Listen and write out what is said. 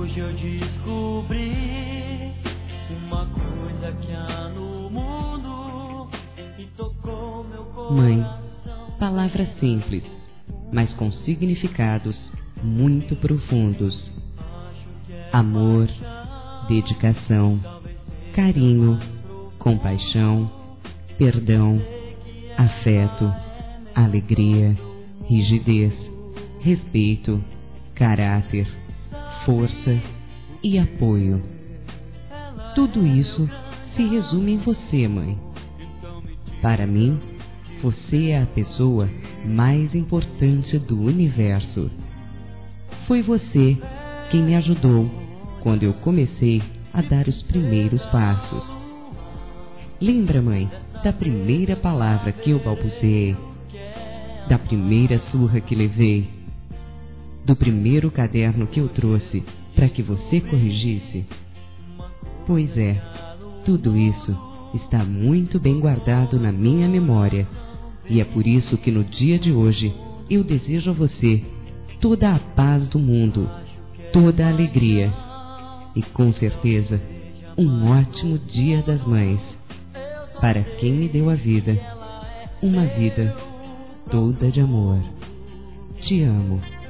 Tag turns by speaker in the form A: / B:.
A: Hoje eu descobri uma coisa que há no mundo e tocou meu coração.
B: Mãe, palavras simples, mas com significados muito profundos. Amor, dedicação, carinho, compaixão, perdão, afeto, alegria, rigidez, respeito, caráter, força e apoio. Tudo isso se resume em você, mãe. Para mim, você é a pessoa mais importante do universo. Foi você quem me ajudou quando eu comecei a dar os primeiros passos. Lembra, mãe, da primeira palavra que eu balbuciei? Da primeira surra que levei? Do primeiro caderno que eu trouxe para que você corrigisse? Pois é, tudo isso está muito bem guardado na minha memória. E é por isso que no dia de hoje eu desejo a você toda a paz do mundo, toda a alegria e com certeza um ótimo Dia das Mães para quem me deu a vida, uma vida toda de amor. Te amo.